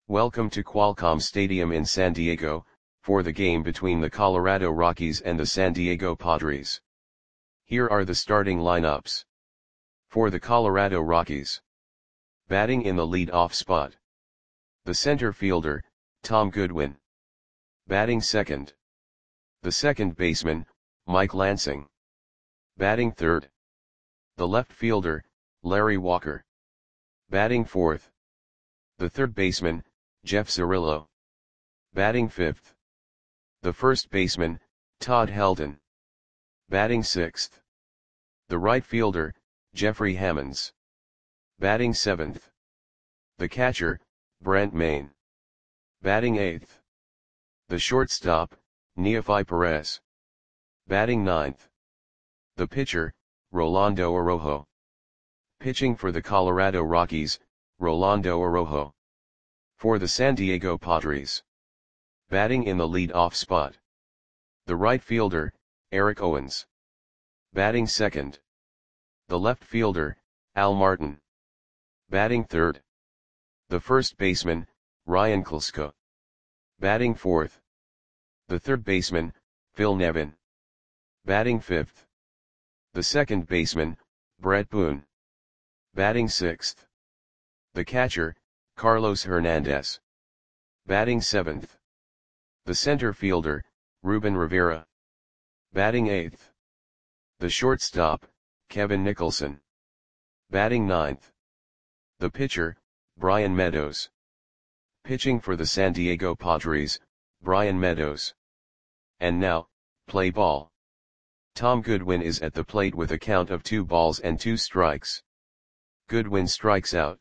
Welcome to Qualcomm Stadium in San Diego, for the game between the Colorado Rockies and the San Diego Padres. Here are the starting lineups. For the Colorado Rockies. Batting in the lead-off spot. The center fielder, Tom Goodwin. Batting second. The second baseman, Mike Lansing. Batting third. The left fielder, Larry Walker. Batting fourth. The third baseman, Jeff Cirillo. Batting fifth. The first baseman, Todd Helton. Batting sixth. The right fielder, Jeffrey Hammonds. Batting seventh. The catcher, Brent Mayne. Batting eighth. The shortstop, Neofi Perez. Batting ninth. The pitcher, Rolando Araujo. Pitching for the Colorado Rockies, Rolando Araujo. For the San Diego Padres. Batting in the lead-off spot. The right fielder, Eric Owens. Batting second. The left fielder, Al Martin. Batting third. The first baseman, Ryan Klesko. Batting fourth. The third baseman, Phil Nevin. Batting fifth. The second baseman, Brett Boone. Batting sixth. The catcher, Carlos Hernandez. Batting seventh. The center fielder, Ruben Rivera. Batting eighth. The shortstop, Kevin Nicholson. Batting ninth. The pitcher, Brian Meadows. Pitching for the San Diego Padres, Brian Meadows. And now, play ball. Tom Goodwin is at the plate with a count of 2 balls and 2 strikes. Goodwin strikes out.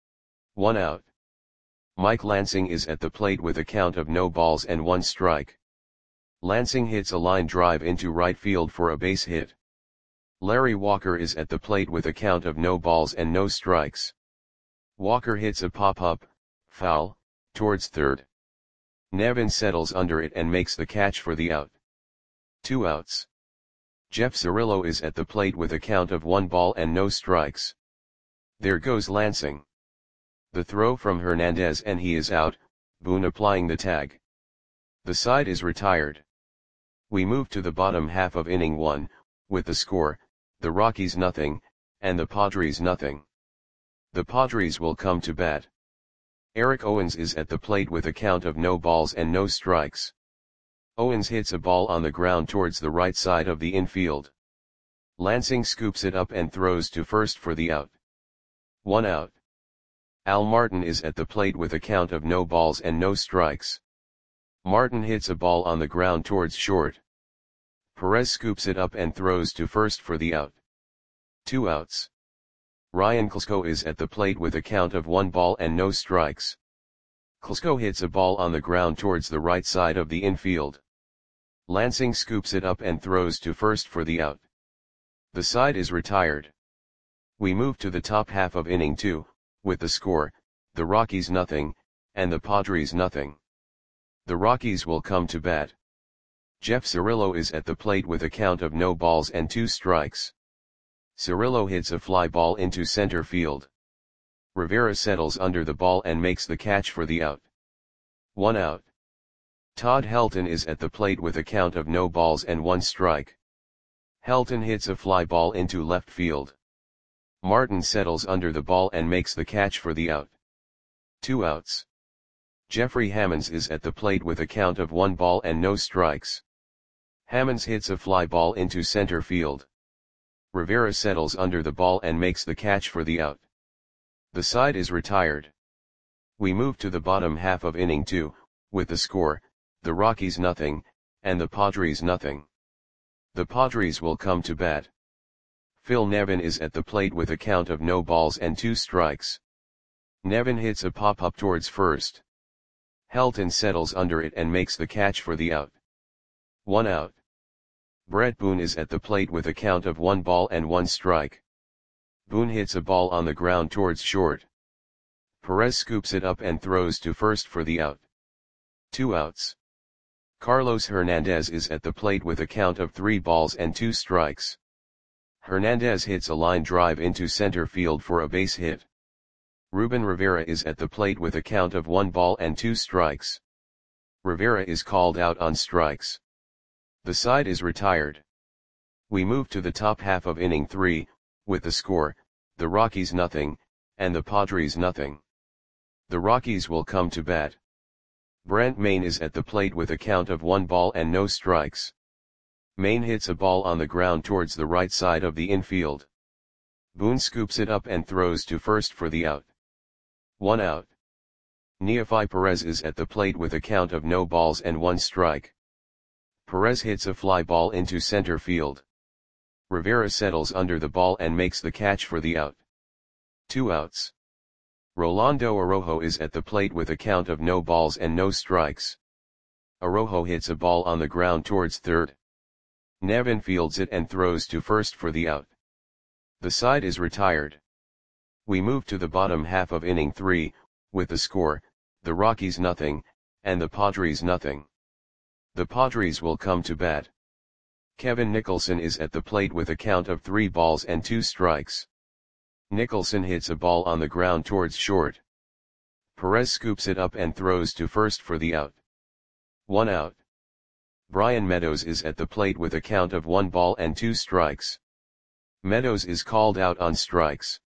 1 out. Mike Lansing is at the plate with a count of no balls and 1 strike. Lansing hits a line drive into right field for a base hit. Larry Walker is at the plate with a count of no balls and no strikes. Walker hits a pop-up, foul, towards third. Nevin settles under it and makes the catch for the out. 2 outs. Jeff Cirillo is at the plate with a count of 1 ball and no strikes. There goes Lansing. The throw from Hernandez and he is out, Boone applying the tag. The side is retired. We move to the bottom half of inning 1, with the score, the Rockies nothing, and the Padres nothing. The Padres will come to bat. Eric Owens is at the plate with a count of no balls and no strikes. Owens hits a ball on the ground towards the right side of the infield. Lansing scoops it up and throws to first for the out. 1 out. Al Martin is at the plate with a count of no balls and no strikes. Martin hits a ball on the ground towards short. Perez scoops it up and throws to first for the out. 2 outs. Ryan Klesko is at the plate with a count of 1 ball and no strikes. Klesko hits a ball on the ground towards the right side of the infield. Lansing scoops it up and throws to first for the out. The side is retired. We move to the top half of inning 2, with the score, the Rockies nothing, and the Padres nothing. The Rockies will come to bat. Jeff Cirillo is at the plate with a count of no balls and 2 strikes. Cirillo hits a fly ball into center field. Rivera settles under the ball and makes the catch for the out. 1 out. Todd Helton is at the plate with a count of no balls and 1 strike. Helton hits a fly ball into left field. Martin settles under the ball and makes the catch for the out. 2 outs. Jeffrey Hammonds is at the plate with a count of 1 ball and no strikes. Hammonds hits a fly ball into center field. Rivera settles under the ball and makes the catch for the out. The side is retired. We move to the bottom half of inning 2, with the score, the Rockies nothing, and the Padres nothing. The Padres will come to bat. Phil Nevin is at the plate with a count of no balls and 2 strikes. Nevin hits a pop-up towards first. Helton settles under it and makes the catch for the out. 1 out. Brett Boone is at the plate with a count of 1 ball and 1 strike. Boone hits a ball on the ground towards short. Perez scoops it up and throws to first for the out. 2 outs. Carlos Hernandez is at the plate with a count of 3 balls and 2 strikes. Hernandez hits a line drive into center field for a base hit. Ruben Rivera is at the plate with a count of 1 ball and 2 strikes. Rivera is called out on strikes. The side is retired. We move to the top half of inning 3, with the score, the Rockies nothing, and the Padres nothing. The Rockies will come to bat. Brent Mayne is at the plate with a count of 1 ball and no strikes. Mayne hits a ball on the ground towards the right side of the infield. Boone scoops it up and throws to first for the out. 1 out. Neofi Perez is at the plate with a count of no balls and 1 strike. Perez hits a fly ball into center field. Rivera settles under the ball and makes the catch for the out. 2 outs. Rolando Araujo is at the plate with a count of no balls and no strikes. Araujo hits a ball on the ground towards third. Nevin fields it and throws to first for the out. The side is retired. We move to the bottom half of inning 3, with the score, the Rockies nothing, and the Padres nothing. The Padres will come to bat. Kevin Nicholson is at the plate with a count of 3 balls and 2 strikes. Nicholson hits a ball on the ground towards short. Perez scoops it up and throws to first for the out. 1 out. Brian Meadows is at the plate with a count of 1 ball and 2 strikes. Meadows is called out on strikes.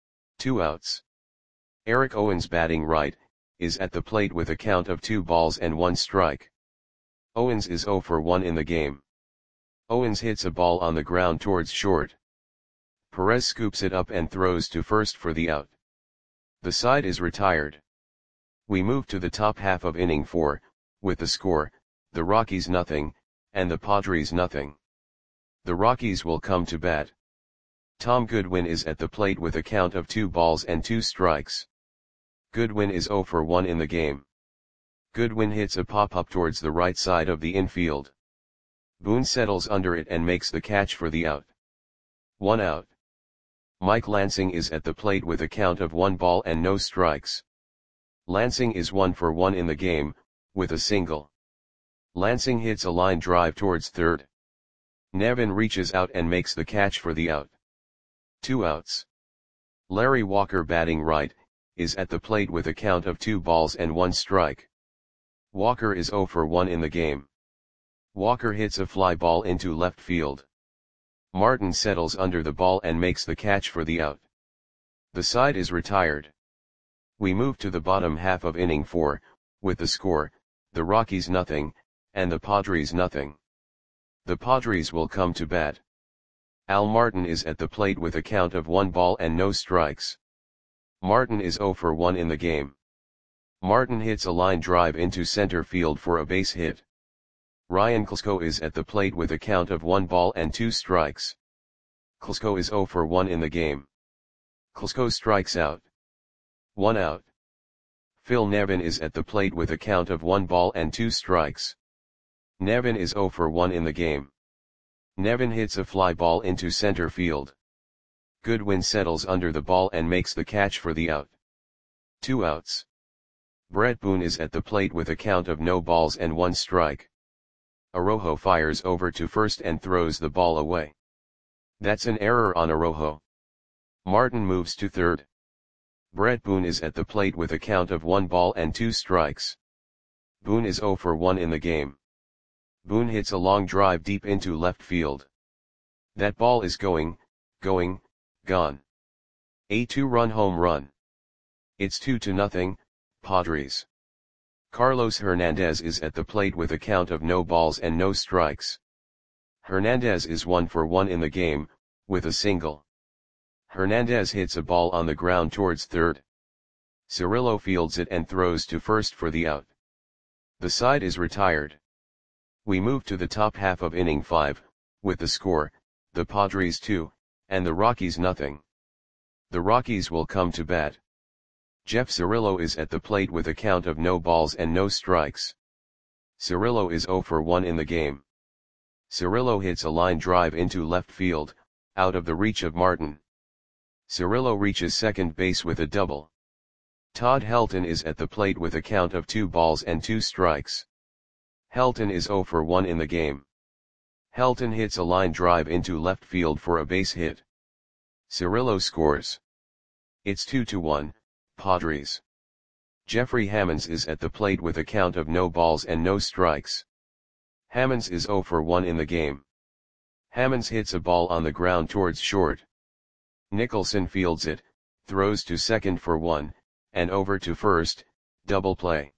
2 outs. Eric Owens, batting right, is at the plate with a count of 2 balls and 1 strike. Owens is 0 for 1 in the game. Owens hits a ball on the ground towards short. Perez scoops it up and throws to first for the out. The side is retired. We move to the top half of inning 4, with the score, the Rockies nothing, and the Padres nothing. The Rockies will come to bat. Tom Goodwin is at the plate with a count of 2 balls and 2 strikes. Goodwin is 0 for 1 in the game. Goodwin hits a pop-up towards the right side of the infield. Boone settles under it and makes the catch for the out. 1 out. Mike Lansing is at the plate with a count of 1 ball and no strikes. Lansing is 1 for 1 in the game, with a single. Lansing hits a line drive towards third. Nevin reaches out and makes the catch for the out. 2 outs. Larry Walker, batting right, is at the plate with a count of 2 balls and 1 strike. Walker is 0 for 1 in the game. Walker hits a fly ball into left field. Martin settles under the ball and makes the catch for the out. The side is retired. We move to the bottom half of inning 4, with the score, the Rockies nothing, and the Padres nothing. The Padres will come to bat. Al Martin is at the plate with a count of 1 ball and no strikes. Martin is 0 for 1 in the game. Martin hits a line drive into center field for a base hit. Ryan Klesko is at the plate with a count of 1 ball and 2 strikes. Klesko is 0 for 1 in the game. Klesko strikes out. 1 out. Phil Nevin is at the plate with a count of 1 ball and 2 strikes. Nevin is 0 for 1 in the game. Nevin hits a fly ball into center field. Goodwin settles under the ball and makes the catch for the out. 2 outs. Brett Boone is at the plate with a count of no balls and 1 strike. Araujo fires over to first and throws the ball away. That's an error on Araujo. Martin moves to third. Brett Boone is at the plate with a count of 1 ball and 2 strikes. Boone is 0 for 1 in the game. Boone hits a long drive deep into left field. That ball is gone. A 2-run home run. It's 2-0, Padres. Carlos Hernandez is at the plate with a count of no balls and no strikes. Hernandez is 1 for 1 in the game, with a single. Hernandez hits a ball on the ground towards third. Cirillo fields it and throws to first for the out. The side is retired. We move to the top half of inning 5, with the score, the Padres 2, and the Rockies nothing. The Rockies will come to bat. Jeff Cirillo is at the plate with a count of no balls and no strikes. Cirillo is 0 for 1 in the game. Cirillo hits a line drive into left field, out of the reach of Martin. Cirillo reaches second base with a double. Todd Helton is at the plate with a count of 2 balls and 2 strikes. Helton is 0 for 1 in the game. Helton hits a line drive into left field for a base hit. Cirillo scores. It's 2-1, Padres. Jeffrey Hammonds is at the plate with a count of no balls and no strikes. Hammonds is 0 for 1 in the game. Hammonds hits a ball on the ground towards short. Nicholson fields it, throws to second for 1, and over to first, double play.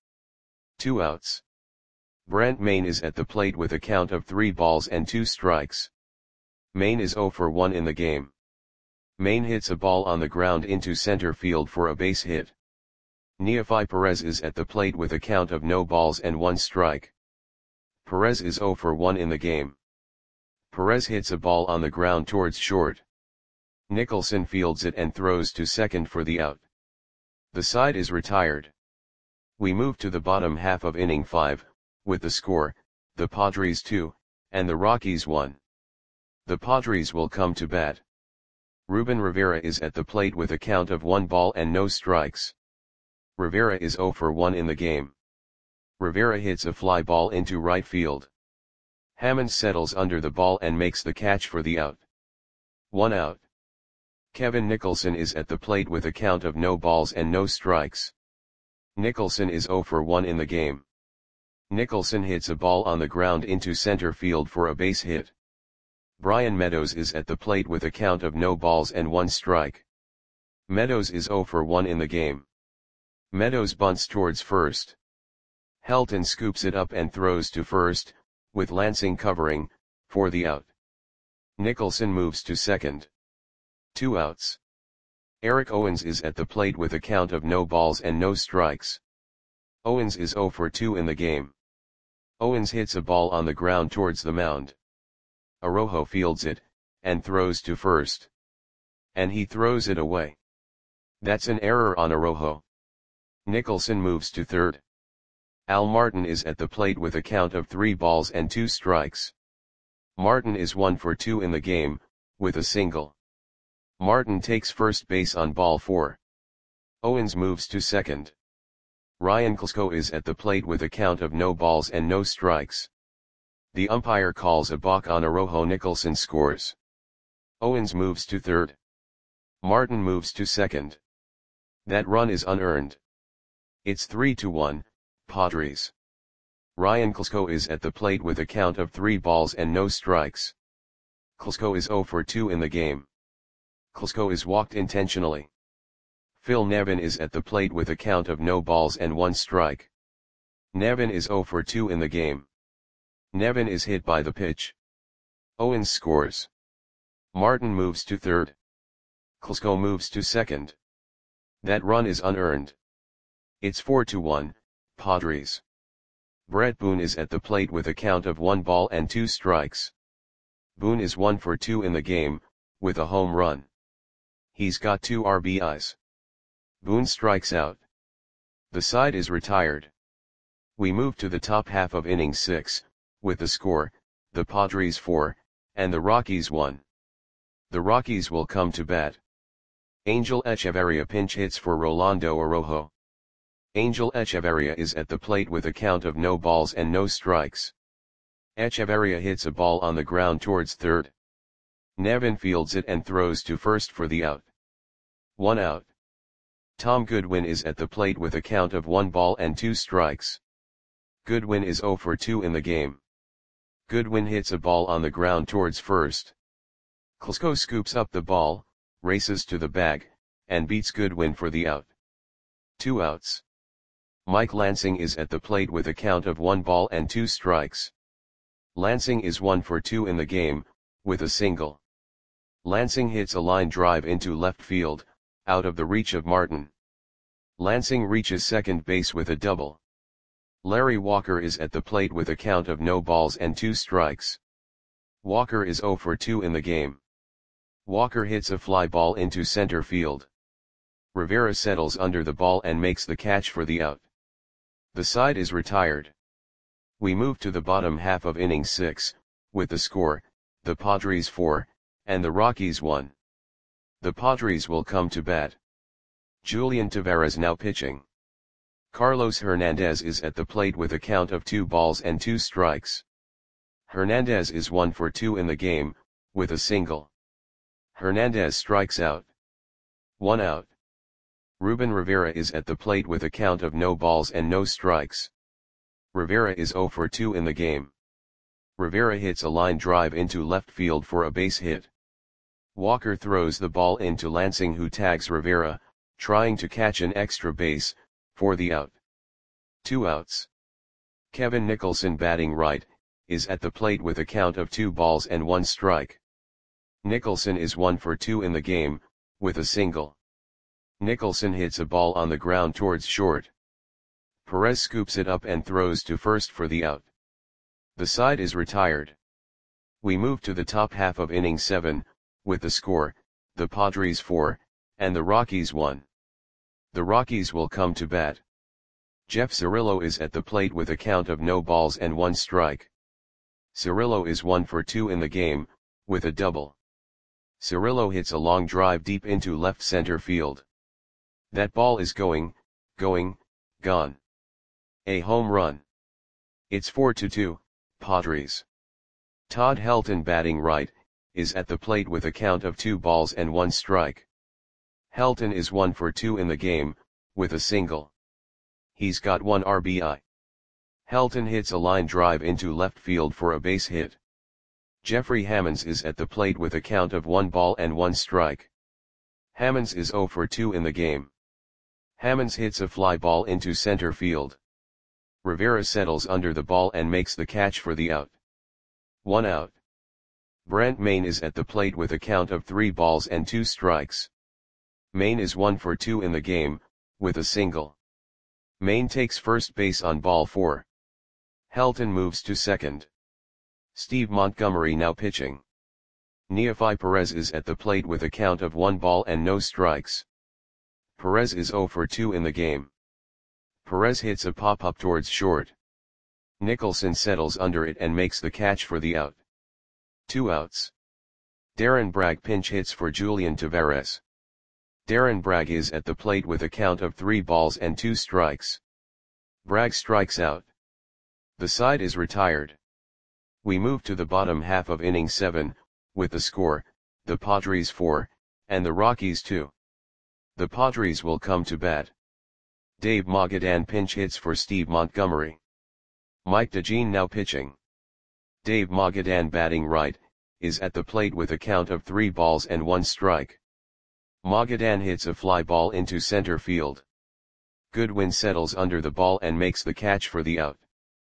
2 outs. Brent Mayne is at the plate with a count of 3 balls and 2 strikes. Mayne is 0 for 1 in the game. Mayne hits a ball on the ground into center field for a base hit. Neofi Perez is at the plate with a count of no balls and 1 strike. Perez is 0 for 1 in the game. Perez hits a ball on the ground towards short. Nicholson fields it and throws to second for the out. The side is retired. We move to the bottom half of inning 5, with the score, the Padres 2, and the Rockies 1. The Padres will come to bat. Ruben Rivera is at the plate with a count of 1 ball and no strikes. Rivera is 0 for 1 in the game. Rivera hits a fly ball into right field. Hammonds settles under the ball and makes the catch for the out. 1 out. Kevin Nicholson is at the plate with a count of no balls and no strikes. Nicholson is 0 for 1 in the game. Nicholson hits a ball on the ground into center field for a base hit. Brian Meadows is at the plate with a count of no balls and 1 strike. Meadows is 0 for 1 in the game. Meadows bunts towards first. Helton scoops it up and throws to first, with Lansing covering, for the out. Nicholson moves to second. 2 outs. Eric Owens is at the plate with a count of no balls and no strikes. Owens is 0 for 2 in the game. Owens hits a ball on the ground towards the mound. Araujo fields it, and throws to first. And he throws it away. That's an error on Araujo. Nicholson moves to third. Al Martin is at the plate with a count of 3 balls and 2 strikes. Martin is 1 for 2 in the game, with a single. Martin takes first base on ball 4. Owens moves to second. Ryan Klesko is at the plate with a count of no balls and no strikes. The umpire calls a balk on Araujo. Nicholson scores. Owens moves to third. Martin moves to second. That run is unearned. It's 3-1, Padres. Ryan Klesko is at the plate with a count of 3 balls and no strikes. Klesko is 0 for 2 in the game. Klesko is walked intentionally. Phil Nevin is at the plate with a count of no balls and 1 strike. Nevin is 0 for 2 in the game. Nevin is hit by the pitch. Owens scores. Martin moves to third. Klesko moves to second. That run is unearned. It's 4-1, Padres. Brett Boone is at the plate with a count of 1 ball and 2 strikes. Boone is 1 for 2 in the game, with a home run. He's got 2 RBIs. Boone strikes out. The side is retired. We move to the top half of inning 6, with the score, the Padres 4, and the Rockies 1. The Rockies will come to bat. Angel Echeverria pinch hits for Rolando Araujo. Angel Echeverria is at the plate with a count of no balls and no strikes. Echeverria hits a ball on the ground towards third. Nevin fields it and throws to first for the out. 1 out. Tom Goodwin is at the plate with a count of 1 ball and 2 strikes. Goodwin is 0 for 2 in the game. Goodwin hits a ball on the ground towards first. Klesko scoops up the ball, races to the bag, and beats Goodwin for the out. 2 outs. Mike Lansing is at the plate with a count of 1 ball and 2 strikes. Lansing is 1 for 2 in the game, with a single. Lansing hits a line drive into left field, out of the reach of Martin. Lansing reaches second base with a double. Larry Walker is at the plate with a count of no balls and 2 strikes. Walker is 0 for 2 in the game. Walker hits a fly ball into center field. Rivera settles under the ball and makes the catch for the out. The side is retired. We move to the bottom half of inning 6, with the score, the Padres 4, and the Rockies 1. The Padres will come to bat. Julian Taveras now pitching. Carlos Hernandez is at the plate with a count of 2 balls and 2 strikes. Hernandez is 1 for 2 in the game, with a single. Hernandez strikes out. 1 out. Ruben Rivera is at the plate with a count of no balls and no strikes. Rivera is 0 for 2 in the game. Rivera hits a line drive into left field for a base hit. Walker throws the ball into Lansing, who tags Rivera, trying to catch an extra base, for the out. 2 outs. Kevin Nicholson, batting right, is at the plate with a count of 2 balls and 1 strike. Nicholson is 1 for 2 in the game, with a single. Nicholson hits a ball on the ground towards short. Perez scoops it up and throws to first for the out. The side is retired. We move to the top half of inning 7, with the score, the Padres 4, and the Rockies 1. The Rockies will come to bat. Jeff Cirillo is at the plate with a count of no balls and 1 strike. Cirillo is 1 for 2 in the game, with a double. Cirillo hits a long drive deep into left center field. That ball is going, gone. A home run. It's 4-2, Padres. Todd Helton, batting right, is at the plate with a count of 2 balls and 1 strike. Helton is 1 for 2 in the game, with a single. He's got 1 RBI. Helton hits a line drive into left field for a base hit. Jeffrey Hammonds is at the plate with a count of 1 ball and 1 strike. Hammonds is 0 for 2 in the game. Hammonds hits a fly ball into center field. Rivera settles under the ball and makes the catch for the out. 1 out. Brent Mayne is at the plate with a count of 3 balls and 2 strikes. Mayne is 1 for 2 in the game, with a single. Mayne takes first base on ball 4. Helton moves to second. Steve Montgomery now pitching. Neofi Perez is at the plate with a count of 1 ball and no strikes. Perez is 0 for 2 in the game. Perez hits a pop-up towards short. Nicholson settles under it and makes the catch for the out. 2 outs. Darren Bragg pinch hits for Julian Taveras. Darren Bragg is at the plate with a count of 3 balls and 2 strikes. Bragg strikes out. The side is retired. We move to the bottom half of inning 7, with the score, the Padres 4, and the Rockies 2. The Padres will come to bat. Dave Magadan pinch hits for Steve Montgomery. Mike DeJean now pitching. Dave Magadan, batting right, is at the plate with a count of 3 balls and 1 strike. Magadan hits a fly ball into center field. Goodwin settles under the ball and makes the catch for the out.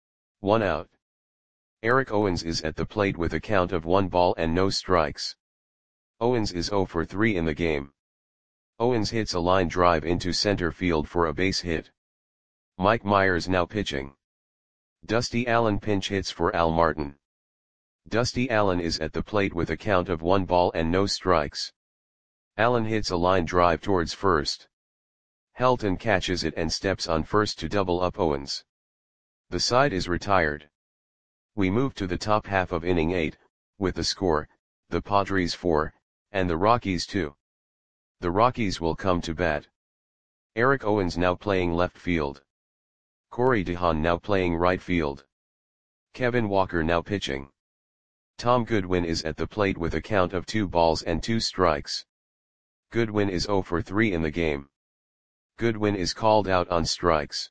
1 out. Eric Owens is at the plate with a count of 1 ball and no strikes. Owens is 0 for 3 in the game. Owens hits a line drive into center field for a base hit. Mike Myers now pitching. Dusty Allen pinch hits for Al Martin. Dusty Allen is at the plate with a count of 1 ball and no strikes. Allen hits a line drive towards first. Helton catches it and steps on first to double up Owens. The side is retired. We move to the top half of inning 8, with the score, the Padres 4, and the Rockies 2. The Rockies will come to bat. Eric Owens now playing left field. Corey DeHaan now playing right field. Kevin Walker now pitching. Tom Goodwin is at the plate with a count of 2 balls and 2 strikes. Goodwin is 0 for 3 in the game. Goodwin is called out on strikes.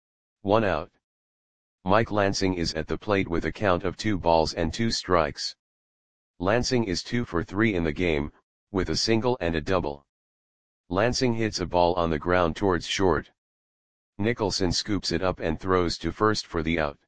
1 out. Mike Lansing is at the plate with a count of 2 balls and 2 strikes. Lansing is 2 for 3 in the game, with a single and a double. Lansing hits a ball on the ground towards short. Nicholson scoops it up and throws to first for the out.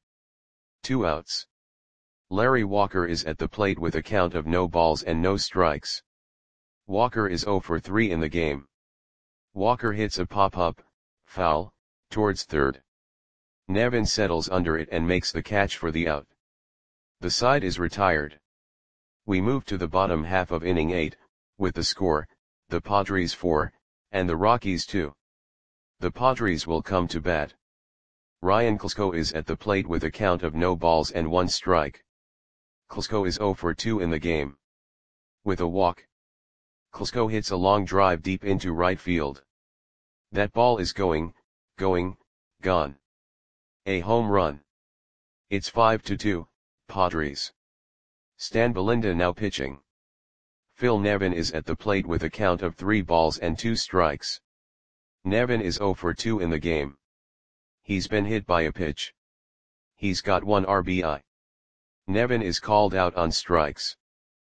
2 outs. Larry Walker is at the plate with a count of no balls and no strikes. Walker is 0 for 3 in the game. Walker hits a pop-up, foul, towards third. Nevin settles under it and makes the catch for the out. The side is retired. We move to the bottom half of inning 8, with the score, the Padres 4, and the Rockies 2. The Padres will come to bat. Ryan Klesko is at the plate with a count of no balls and 1 strike. Klesko is 0 for 2 in the game. With a walk. Klesko hits a long drive deep into right field. That ball is going, gone. A home run. It's 5-2, Padres. Stan Belinda now pitching. Phil Nevin is at the plate with a count of 3 balls and 2 strikes. Nevin is 0 for 2 in the game. He's been hit by a pitch. He's got 1 RBI. Nevin is called out on strikes.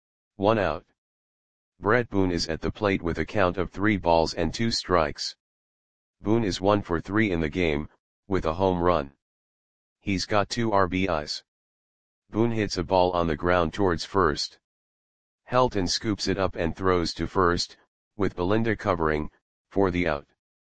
1 out. Brett Boone is at the plate with a count of 3 balls and 2 strikes. Boone is 1 for 3 in the game, with a home run. He's got 2 RBIs. Boone hits a ball on the ground towards first. Helton scoops it up and throws to first, with Belinda covering, for the out.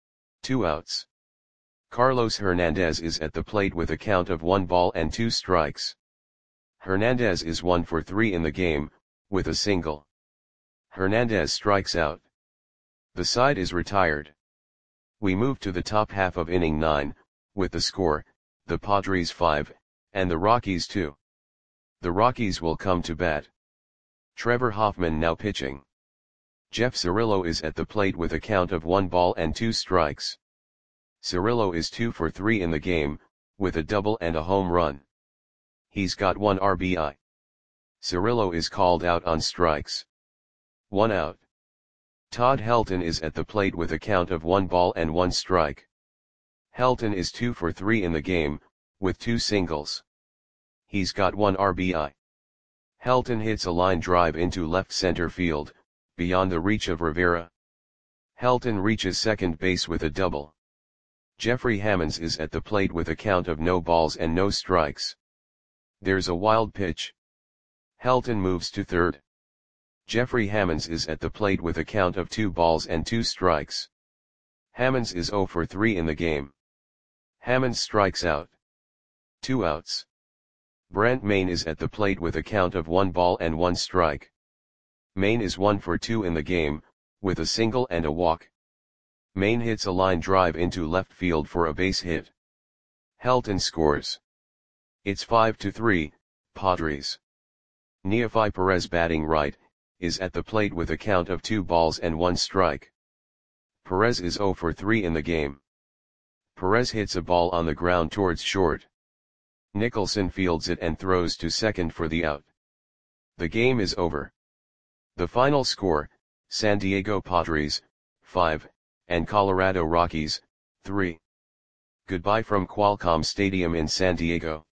2 outs. Carlos Hernandez is at the plate with a count of 1 ball and 2 strikes. Hernandez is 1 for 3 in the game, with a single. Hernandez strikes out. The side is retired. We move to the top half of inning 9, with the score, the Padres 5, and the Rockies 2. The Rockies will come to bat. Trevor Hoffman now pitching. Jeff Cirillo is at the plate with a count of 1 ball and 2 strikes. Cirillo is 2 for 3 in the game, with a double and a home run. He's got 1 RBI. Cirillo is called out on strikes. 1 out. Todd Helton is at the plate with a count of 1 ball and 1 strike. Helton is 2 for 3 in the game, with 2 singles. He's got 1 RBI. Helton hits a line drive into left center field, beyond the reach of Rivera. Helton reaches second base with a double. Jeffrey Hammonds is at the plate with a count of no balls and no strikes. There's a wild pitch. Helton moves to third. Jeffrey Hammonds is at the plate with a count of 2 balls and 2 strikes. Hammonds is 0 for 3 in the game. Hammonds strikes out. 2 outs. Brent Mayne is at the plate with a count of 1 ball and 1 strike. Mayne is 1 for 2 in the game, with a single and a walk. Mayne hits a line drive into left field for a base hit. Helton scores. It's 5-3, Padres. Neofi Perez batting right, is at the plate with a count of 2 balls and 1 strike. Perez is 0 for 3 in the game. Perez hits a ball on the ground towards short. Nicholson fields it and throws to second for the out. The game is over. The final score, San Diego Padres, 5, and Colorado Rockies, 3. Goodbye from Qualcomm Stadium in San Diego.